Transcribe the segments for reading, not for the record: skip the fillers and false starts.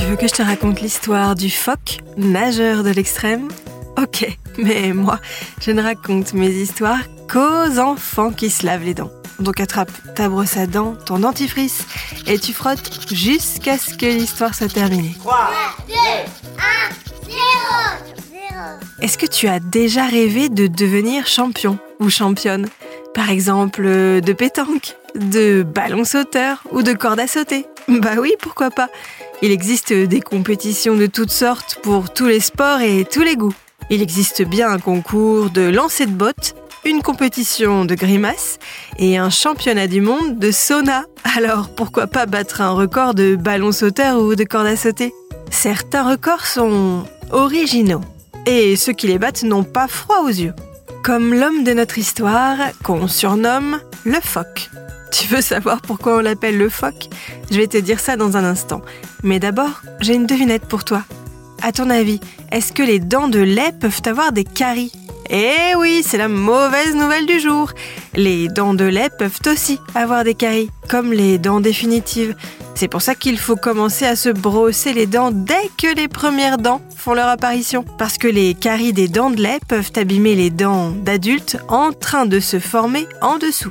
veux que je te raconte l'histoire du phoque, nageur de l'extrême ? Ok, mais moi, je ne raconte mes histoires qu'aux enfants qui se lavent les dents. Donc attrape ta brosse à dents, ton dentifrice, et tu frottes jusqu'à ce que l'histoire soit terminée. 3, 2, 1, 0. Est-ce que tu as déjà rêvé de devenir champion ou championne ? Par exemple, de pétanque, de ballon sauteur ou de corde à sauter ? Bah oui, pourquoi pas ? Il existe des compétitions de toutes sortes pour tous les sports et tous les goûts. Il existe bien un concours de lancer de bottes, une compétition de grimaces et un championnat du monde de sauna. Alors pourquoi pas battre un record de ballon sauteur ou de corde à sauter ? Certains records sont originaux et ceux qui les battent n'ont pas froid aux yeux. Comme l'homme de notre histoire qu'on surnomme le phoque. Tu veux savoir pourquoi on l'appelle le phoque ? Je vais te dire ça dans un instant. Mais d'abord, j'ai une devinette pour toi. À ton avis, est-ce que les dents de lait peuvent avoir des caries ? Eh oui, c'est la mauvaise nouvelle du jour. Les dents de lait peuvent aussi avoir des caries, comme les dents définitives. C'est pour ça qu'il faut commencer à se brosser les dents dès que les premières dents font leur apparition. Parce que les caries des dents de lait peuvent abîmer les dents d'adultes en train de se former en dessous.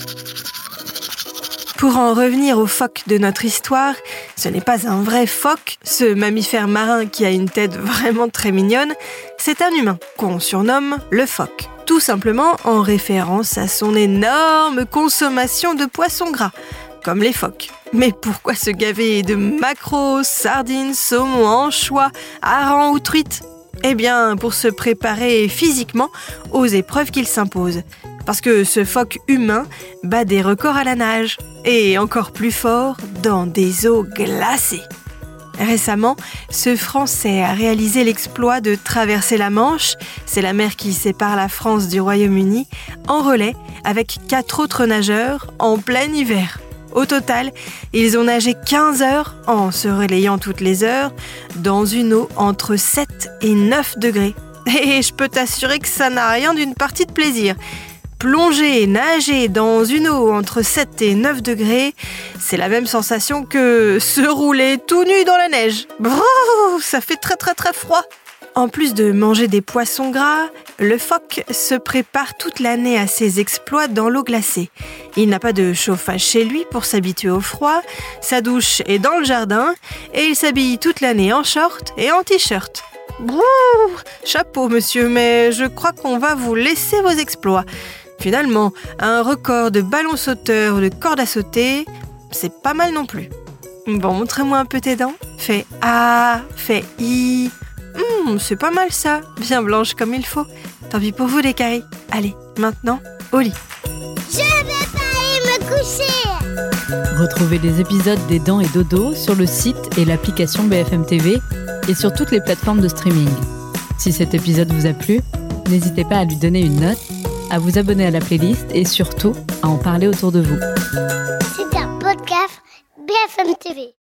Pour en revenir au phoque de notre histoire, ce n'est pas un vrai phoque, ce mammifère marin qui a une tête vraiment très mignonne, c'est un humain qu'on surnomme le phoque. Tout simplement en référence à son énorme consommation de poissons gras, comme les phoques. Mais pourquoi se gaver de maquereaux, sardines, saumons, anchois, harengs ou truites ? Eh bien, pour se préparer physiquement aux épreuves qu'il s'impose. Parce que ce phoque humain bat des records à la nage, et encore plus fort, dans des eaux glacées. Récemment, ce Français a réalisé l'exploit de traverser la Manche, c'est la mer qui sépare la France du Royaume-Uni, en relais avec 4 autres nageurs en plein hiver. Au total, ils ont nagé 15 heures en se relayant toutes les heures dans une eau entre 7 et 9 degrés. Et je peux t'assurer que ça n'a rien d'une partie de plaisir. Plonger et nager dans une eau entre 7 et 9 degrés, c'est la même sensation que se rouler tout nu dans la neige. Brrr, ça fait très très très froid. En plus de manger des poissons gras, le phoque se prépare toute l'année à ses exploits dans l'eau glacée. Il n'a pas de chauffage chez lui pour s'habituer au froid, sa douche est dans le jardin et il s'habille toute l'année en short et en t-shirt. Brrr, chapeau monsieur, mais je crois qu'on va vous laisser vos exploits. Finalement, un record de ballon sauteur ou de corde à sauter, c'est pas mal non plus. Bon, montre-moi un peu tes dents. Fais A, fais I. C'est pas mal ça, bien blanche comme il faut. Tant pis pour vous les caries. Allez, maintenant, au lit. Je vais pas aller me coucher. Retrouvez les épisodes des Dents et Dodo sur le site et l'application BFM TV et sur toutes les plateformes de streaming. Si cet épisode vous a plu, n'hésitez pas à lui donner une note, à vous abonner à la playlist et surtout à en parler autour de vous. C'est un podcast BFM TV.